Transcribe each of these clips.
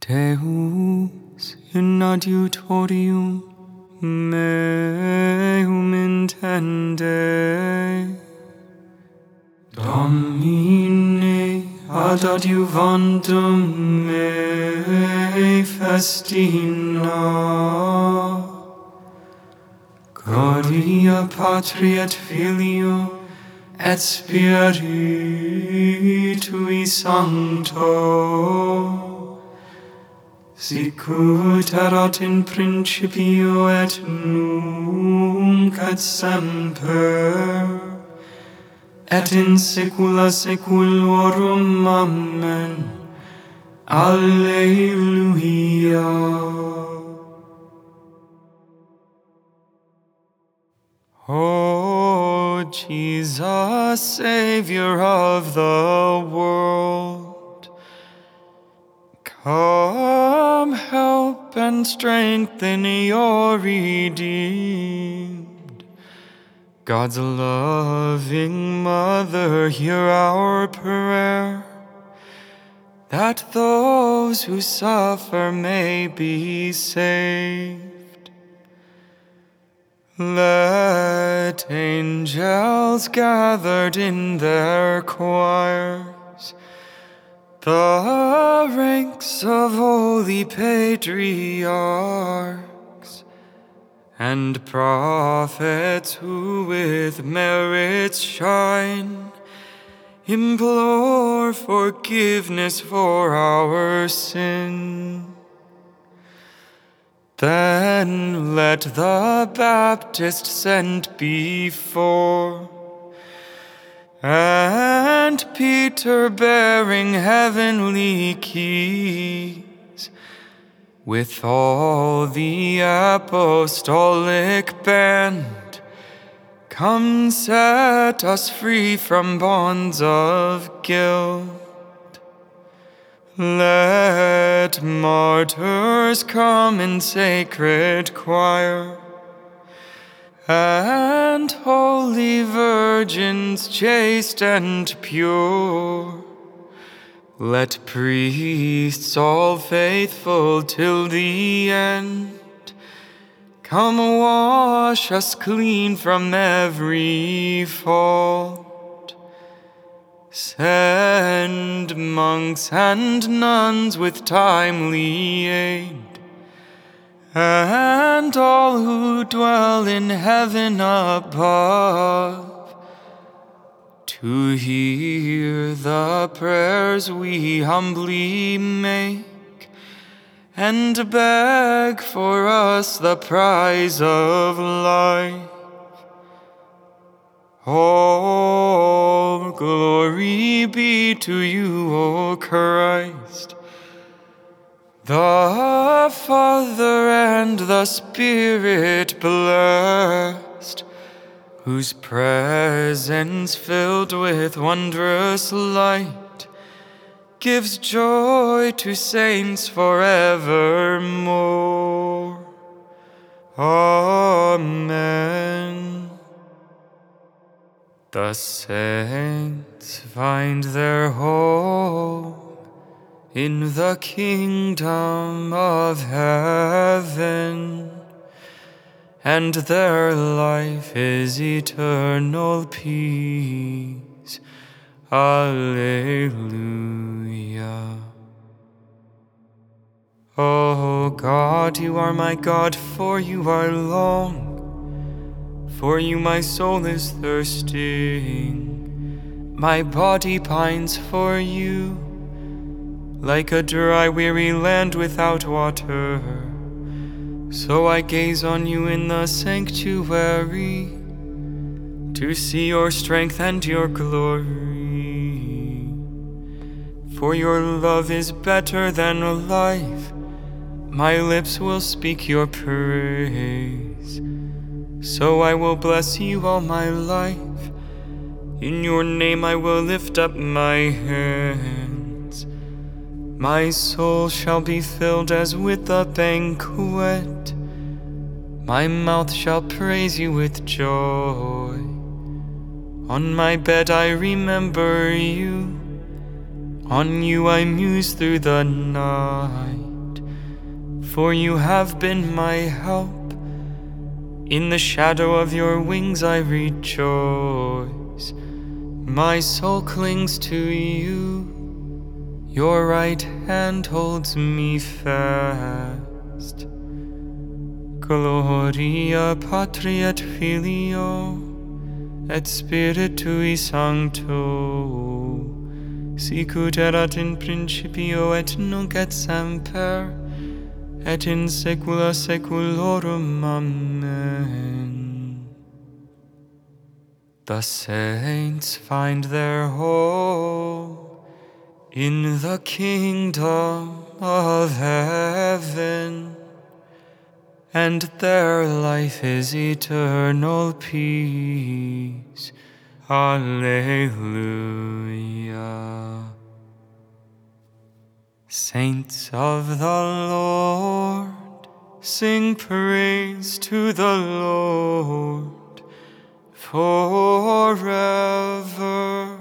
Deus in adiutorium meum intende. Domine ad adiuvandum me festina. Gloria Patri et Filio et Spiritui Sancto. Sicut erat in principio et nunc et semper, et in saecula saeculorum. Amen. Alleluia. O Jesus, Savior of the world, come help and strengthen your redeemed. God's loving Mother, hear our prayer, that those who suffer may be saved. Let angels gathered in their choirs, the ranks of holy patriarchs, and prophets who with merits shine, implore forgiveness for our sin. Then let the Baptist sent before, and Peter bearing heavenly keys, with all the apostolic band, come set us free from bonds of guilt. Let martyrs come in sacred choir, and holy virgins chaste and pure. Let priests all faithful till the end come wash us clean from every fault. Send monks and nuns with timely aid, and all who dwell in heaven above, to hear the prayers we humbly make, and beg for us the prize of life. All glory be to you, O Christ, the Father and the Spirit blessed, whose presence filled with wondrous light gives joy to saints forevermore. Amen. The saints find their hope in the kingdom of heaven, and their life is eternal peace. Alleluia. O God, you are my God, for you are long. For you my soul is thirsting, my body pines for you, like a dry, weary land without water. So I gaze on you in the sanctuary, to see your strength and your glory. For your love is better than life, my lips will speak your praise. So I will bless you all my life, in your name I will lift up my hands. My soul shall be filled as with a banquet, my mouth shall praise you with joy. On my bed I remember you, on you I muse through the night. for you have been my help. In the shadow of your wings I rejoice. My soul clings to you. Your right hand holds me fast. Gloria Patri et Filio et Spiritui Sancto, sicut erat in principio et nunc et semper, et in saecula saeculorum. Amen. The saints find their hope in the kingdom of heaven, and their life is eternal peace. Alleluia. Saints of the Lord, sing praise to the Lord forever.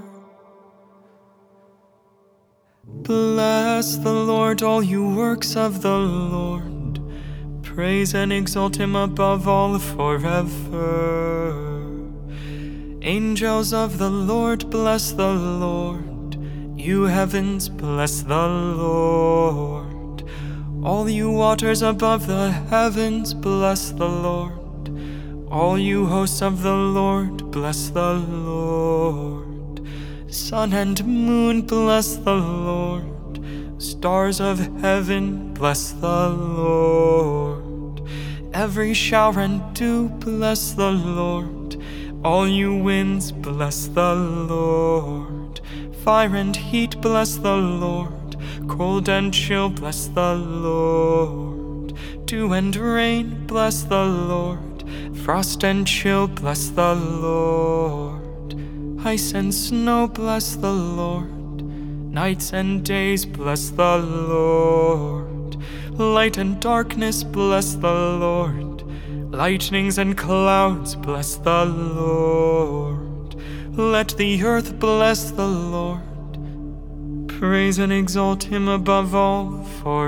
Bless the Lord, all you works of the Lord. Praise and exalt him above all forever. Angels of the Lord, bless the Lord. You heavens, bless the Lord. All you waters above the heavens, bless the Lord. All you hosts of the Lord, bless the Lord. Sun and moon, bless the Lord. Stars of heaven, bless the Lord. Every shower and dew, bless the Lord. All you winds, bless the Lord. Fire and heat, bless the Lord. Cold and chill, bless the Lord. Dew and rain, bless the Lord. Frost and chill, bless the Lord. Ice and snow, bless the Lord. Nights and days, bless the Lord. Light and darkness, bless the Lord. Lightnings and clouds, bless the Lord. Let the earth bless the Lord. Praise and exalt him above all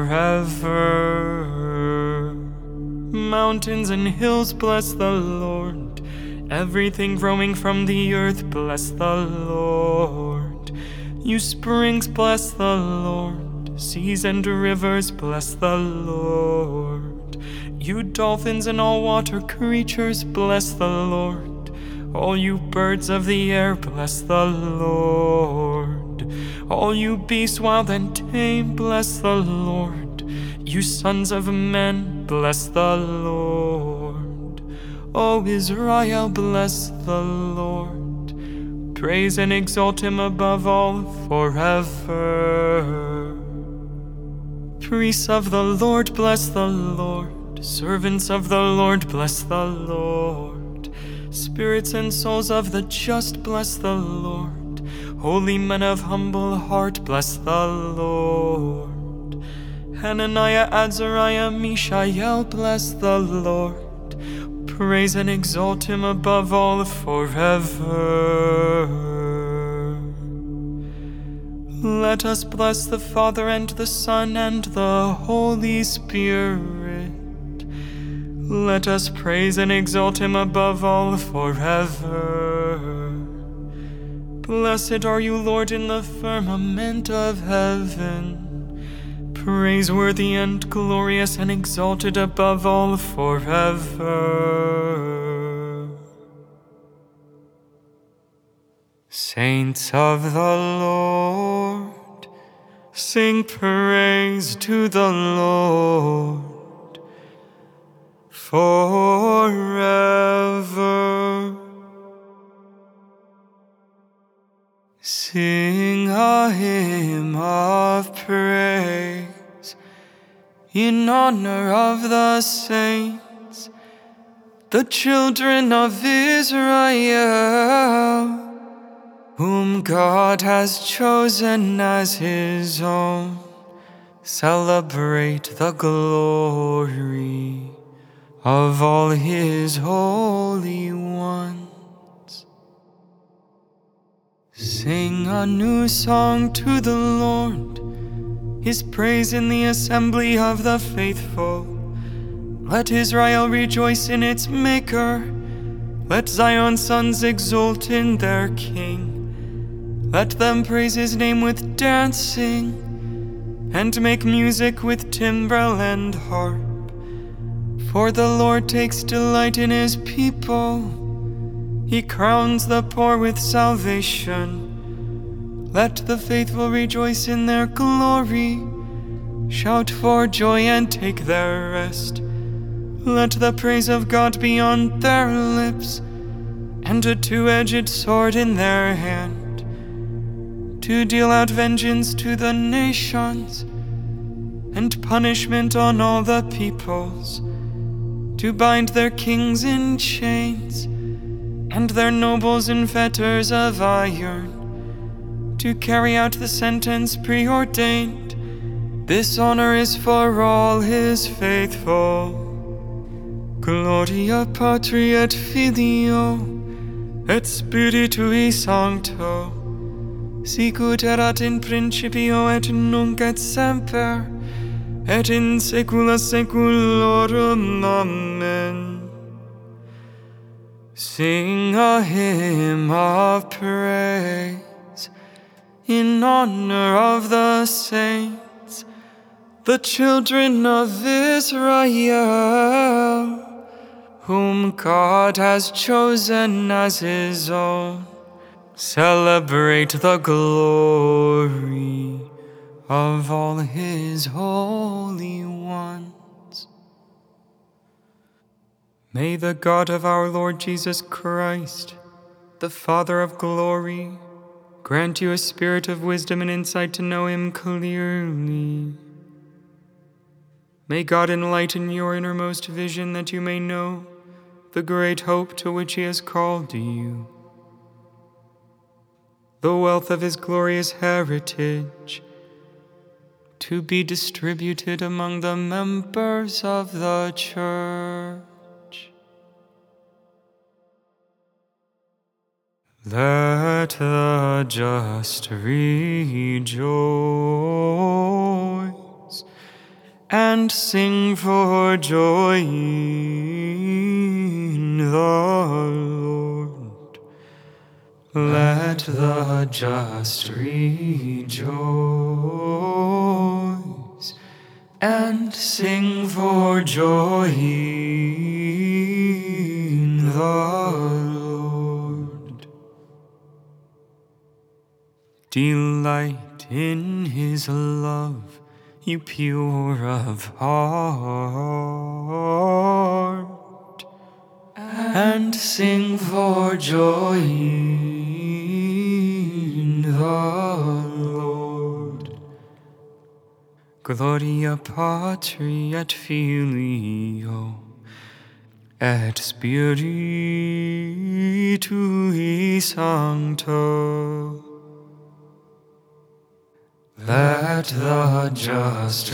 forever. Mountains and hills, bless the Lord. Everything growing from the earth, bless the Lord. You springs, bless the Lord. Seas and rivers, bless the Lord. You dolphins and all water creatures, bless the Lord. All you birds of the air, bless the Lord. All you beasts wild and tame, bless the Lord. You sons of men, bless the Lord. O Israel, bless the Lord. Praise and exalt him above all forever. Priests of the Lord, bless the Lord. Servants of the Lord, bless the Lord. Spirits and souls of the just, bless the Lord. Holy men of humble heart, bless the Lord. Hananiah, Azariah, Mishael, bless the Lord. Praise and exalt him above all forever. Let us bless the Father and the Son and the Holy Spirit. Let us praise and exalt him above all forever. Blessed are you, Lord, in the firmament of heaven, praiseworthy and glorious and exalted above all forever. Saints of the Lord, sing praise to the Lord forever. Sing a hymn of praise in honor of the saints, the children of Israel, whom God has chosen as his own. Celebrate the glory of all his holy ones. Sing a new song to the Lord. his praise in the assembly of the faithful. Let Israel rejoice in its Maker. Let Zion's sons exult in their King. Let them praise his name with dancing, and make music with timbrel and harp. For the Lord takes delight in his people. He crowns the poor with salvation. Let the faithful rejoice in their glory. Shout for joy and take their rest. Let the praise of God be on their lips, and a two-edged sword in their hand, to deal out vengeance to the nations, and punishment on all the peoples, to bind their kings in chains, and their nobles in fetters of iron, to carry out the sentence preordained. This honor is for all his faithful. Gloria Patri et Filio et Spiritui Sancto, sicut erat in principio et nunc et semper, et in saecula saeculorum. Amen. Sing a hymn of praise in honor of the saints, the children of Israel, whom God has chosen as his own. Celebrate the glory of all his holy ones. May the God of our Lord Jesus Christ, the Father of glory, grant you a spirit of wisdom and insight to know him clearly. May God enlighten your innermost vision that you may know the great hope to which he has called you, the wealth of his glorious heritage, to be distributed among the members of the church. Let the just rejoice and sing for joy in the Lord. Let the just rejoice and sing for joy in the Lord. Delight in his love, you pure of heart, and sing for joy in the Lord. Gloria Patri et Filio et Spiritui Sancto. Let the just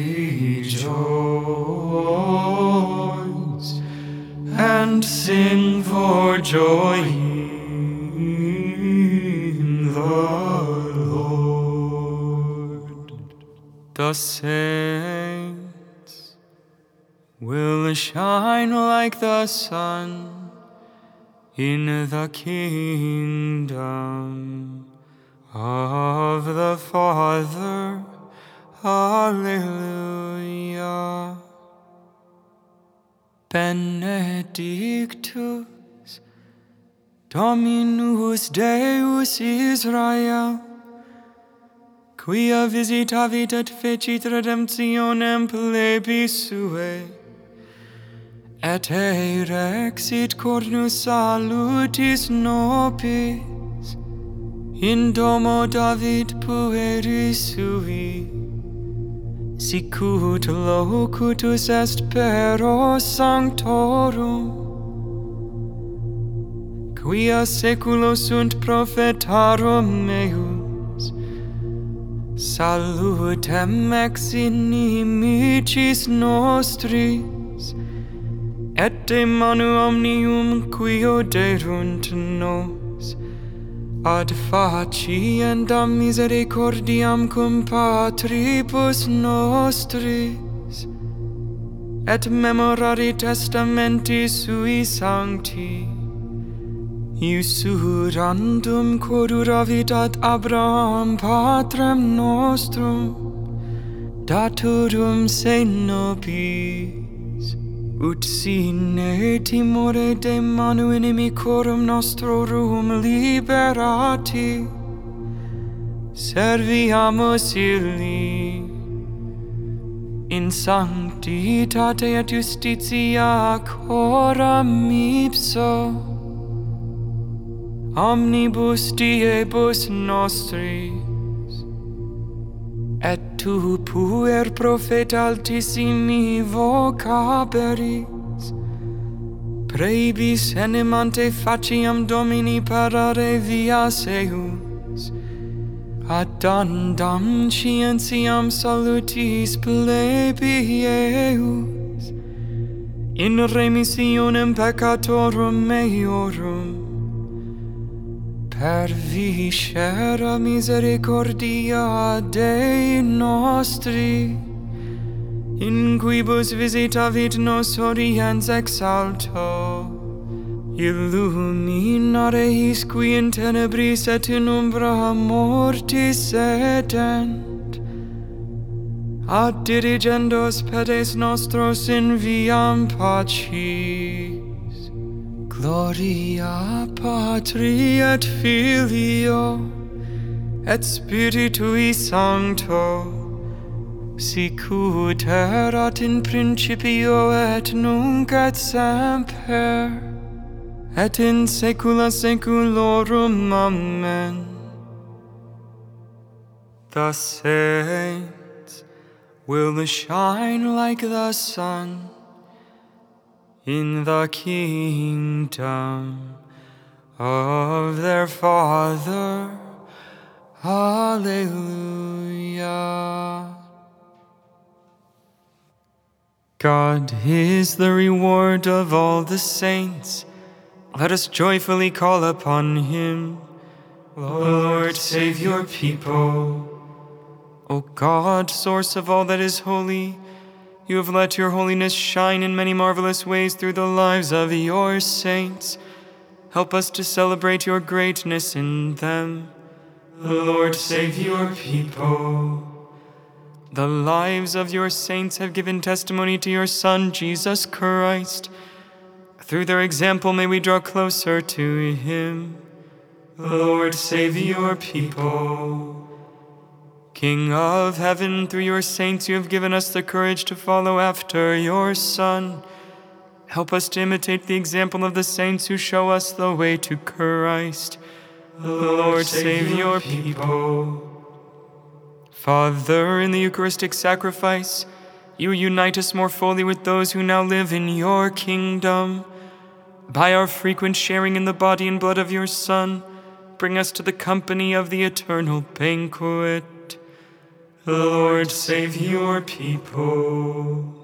rejoice and sing for joy in the Lord. The saints will shine like the sun in the kingdom of the Father. Alleluia. Benedictus Dominus Deus Israel, quia visitavit et fecit redemptionem plebis suae, et erexit cornus salutis nobis in domo David pueris sui, sicut locutus est pero sanctorum, quia saeculo sunt prophetarum meus, salutem ex inimicis nostris, et de manu omnium quio derunt nos, ad faciendam misericordiam cum patribus nostris, et memorari testamenti sui sancti, usurandum quoduravit ad Abraham patrem nostrum, daturum se nobis, ut sine timore de manu inimicorum nostrorum liberati, serviamus illi in sanctitate et justitia coram ipso, omnibus diebus nostris, et tu puer profeta altissimi vocaberis, praebis enemante faciam Domini parare vias eus, addandam scientiam salutis plebieus, in remissionem peccatorum meorum, per viscera misericordia Dei nostri, in quibus visitavit nos oriens ex alto, illuminare his qui in tenebris et in umbra mortis sedent, ad dirigendos pedes nostros in viam pacis. Gloria Patri et Filio et Spiritui Sancto, sicut erat in principio et nunc et semper, et in saecula saeculorum. Amen. The saints will shine like the sun in the kingdom of their Father. Alleluia. God is the reward of all the saints. Let us joyfully call upon Him. Lord, save your people. O God, source of all that is holy, you have let your holiness shine in many marvelous ways through the lives of your saints. Help us to celebrate your greatness in them. Lord, save your people. The lives of your saints have given testimony to your Son, Jesus Christ. Through their example may we draw closer to Him. Lord, save your people. King of heaven, through your saints you have given us the courage to follow after your Son. Help us to imitate the example of the saints who show us the way to Christ. Lord, save your people. Father, in the Eucharistic sacrifice, you unite us more fully with those who now live in your kingdom. By our frequent sharing in the body and blood of your Son, bring us to the company of the eternal banquet. Lord, save your people.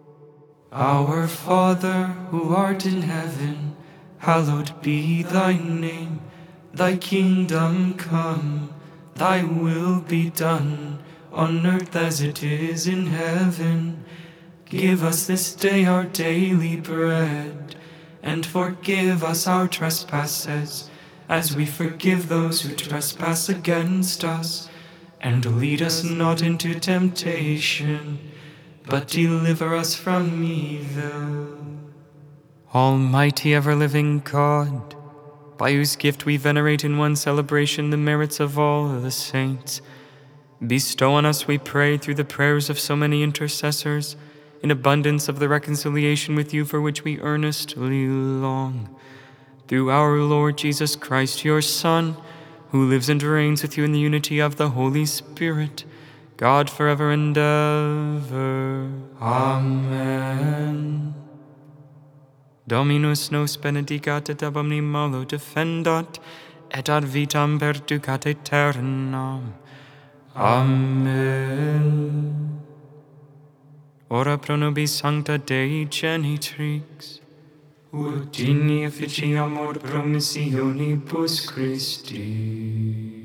Our Father, who art in heaven, hallowed be thy name. Thy kingdom come, thy will be done, on earth as it is in heaven. Give us this day our daily bread, and forgive us our trespasses, as we forgive those who trespass against us. And lead us not into temptation, but deliver us from evil. Almighty ever-living God, by whose gift we venerate in one celebration the merits of all the saints, bestow on us, we pray, through the prayers of so many intercessors, in abundance of the reconciliation with you for which we earnestly long. Through our Lord Jesus Christ, your Son, who lives and reigns with you in the unity of the Holy Spirit, God forever and ever. Amen. Dominus nos benedicat et ab omni malo defendat, et ad vitam perducat aeternam. Amen. Ora pro nobis sancta Dei genitrix, ut digni officiamur promissionibus Christi.